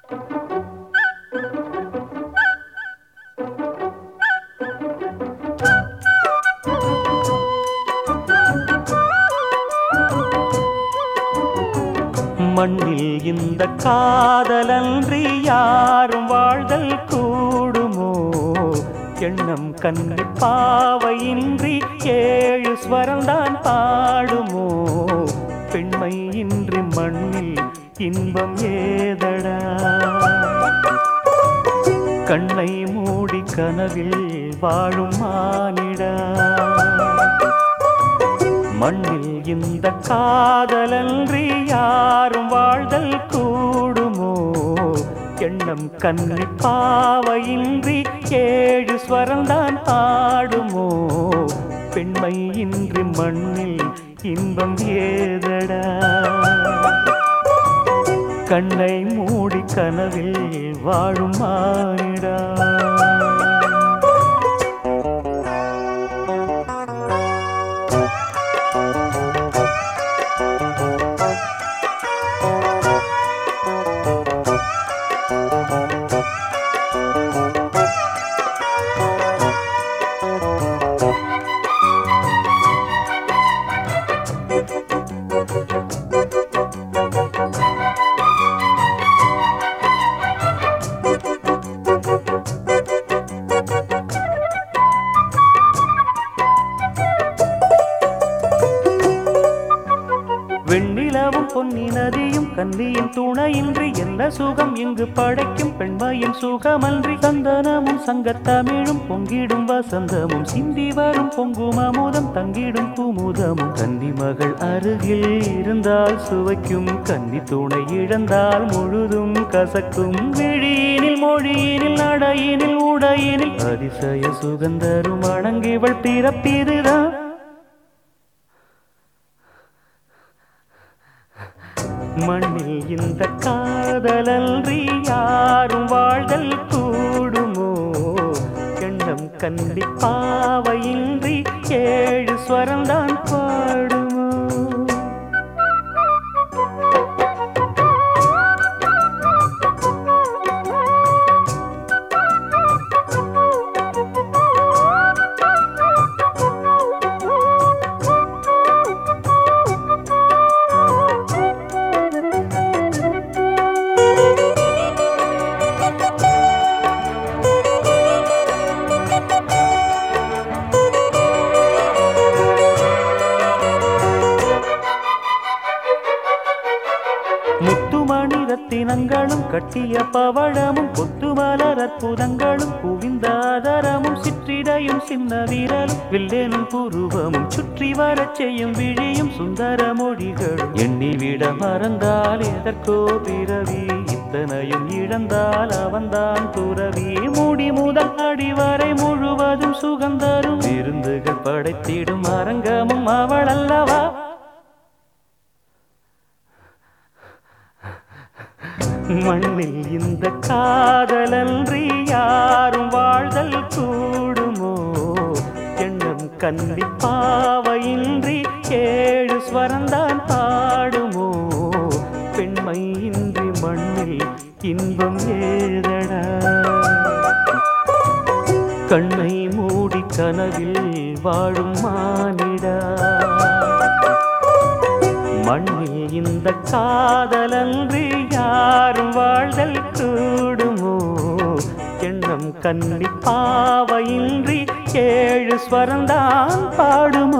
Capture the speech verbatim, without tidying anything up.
மண்ணில் இந்த காதலன்றி யாரும் வாழ்தல் கூடுமோ? எண்ணம் கண்ணி பாவையின்றி ஏழு ஸ்வரம்தான் பாடுமோ? பெண்மை இன்றி மண்ணில் இன்பம் ஏதடா? கண்ணை மூடி கனவில் வாழும் மானிடா. மண்ணில் இந்த காதலன்றி யாரும் வாழ்தல் கூடுமோ? எண்ணம் கண்ணி பாவையின்றி ஏழு ஸ்வரம்தான் ஆடுமோ? பெண்மை இன்றி மண்ணில் இன்பம் ஏதடா? கண்ணை மூடி கனவில் வாழும் மானிடா. வெண்ணிலவும் பொன்னி நதியும் கன்னியின் துணையின்றி என்ன சுகம் இங்கு படைக்கும்? பெண்மையின் சுகமன்றி சந்தனமும் சங்கத்தமிழும் பொங்கிடும் வசந்தமும் சிந்தி வரும் பொங்கும் அமுதம் தங்கிடும் குமுதமும். கன்னி மகள் அருகில் இருந்தால் சுவைக்கும், கன்னி துணை இழந்தால் முழுதும் கசக்கும். விழியினில் மொழியினில் நடையினில் உடையினில் அதிசய சுகந்தரும் அணங்கிவள் பிறப்பிதுதான். மண்ணில் இந்த காதலன்றி யாரும் வாழ்தல் கூடுமோ? எண்ணம் கண்டி பாவையின்றி ஏழு ஸ்வரம்தான் பாடுமோ? முத்துமணி ரத்தினங்களும் கட்டிய பவழமும் கொத்துமலர் அற்புதங்களும் குவிந்தாதரமும் சிற்றிடையும் சின்ன வீரலும் வில்லேனும் புருவமும் சுற்றி வரச் செய்யும் விழியும் சுந்தர மொழிகளும். எண்ணிவிட மறந்தால் எதற்கோ பிறவி, இத்தனையும் இழந்தால் அவன்தான் துறவி. மூடி முதல் அடிவரை முழுவதும் சுகந்தரும் விருந்துகள் படைத்திடும் அரங்கமும் அவள் அல்லவா? மண்ணில் இந்த காதலன்றி யாரும் வாழ்தல் கூடுமோ? எண்ணம் கன்னி பாவையின்றி ஏழு ஸ்வரம்தான் பாடுமோ? பெண்மை இன்றி மண்ணில் இன்பம் ஏதடா? கண்ணை மூடி கனவில் வாழும் மானிடா. மண்ணில் இந்த காதலன்றி யாரும் வாழ்தல் கூடுமோ? எண்ணம் கன்னி பாவையின்றி ஏழு ஸ்வரம்தான் பாடுமோ?